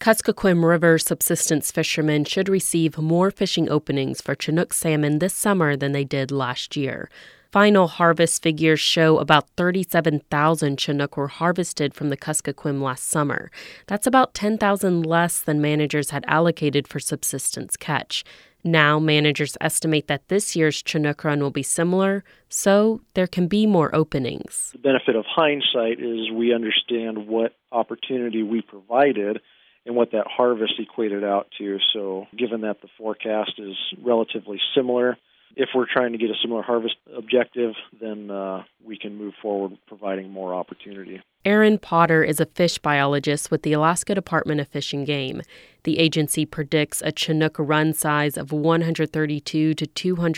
Kuskokwim River subsistence fishermen should receive more fishing openings for Chinook salmon this summer than they did last year. Final harvest figures show about 37,000 Chinook were harvested from the Kuskokwim last summer. That's about 10,000 less than managers had allocated for subsistence catch. Now, managers estimate that this year's Chinook run will be similar, so there can be more openings. The benefit of hindsight is we understand what opportunity we provided and what that harvest equated out to. So given that the forecast is relatively similar, if we're trying to get a similar harvest objective, then we can move forward providing more opportunity. Aaron Potter is a fish biologist with the Alaska Department of Fish and Game. The agency predicts a Chinook run size of 132 to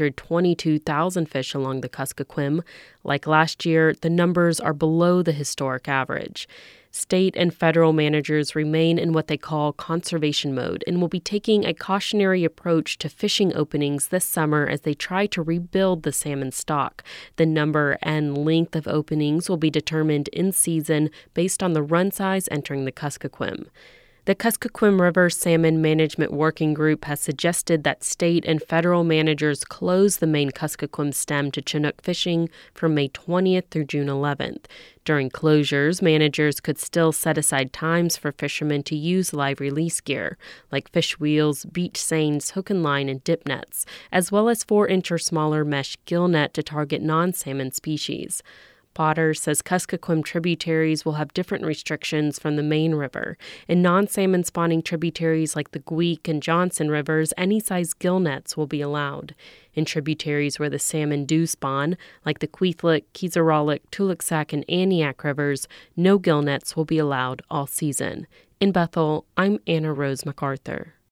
222,000 fish along the Kuskokwim. Like last year, the numbers are below the historic average. State and federal managers remain in what they call conservation mode and will be taking a cautionary approach to fishing openings this summer as they try to rebuild the salmon stock. The number and length of openings will be determined in season based on the run size entering the Kuskokwim. The Kuskokwim River Salmon Management Working Group has suggested that state and federal managers close the main Kuskokwim stem to Chinook fishing from May 20th through June 11th. During closures, managers could still set aside times for fishermen to use live release gear, like fish wheels, beach seines, hook and line, and dip nets, as well as 4-inch or smaller mesh gill net to target non-salmon species. Potter says Kuskokwim tributaries will have different restrictions from the main river. In non-salmon spawning tributaries like the Gweek and Johnson rivers, any size gill nets will be allowed. In tributaries where the salmon do spawn, like the Kwethluk, Kizaralik, Tuluksak, and Aniak rivers, no gill nets will be allowed all season. In Bethel, I'm Anna Rose MacArthur.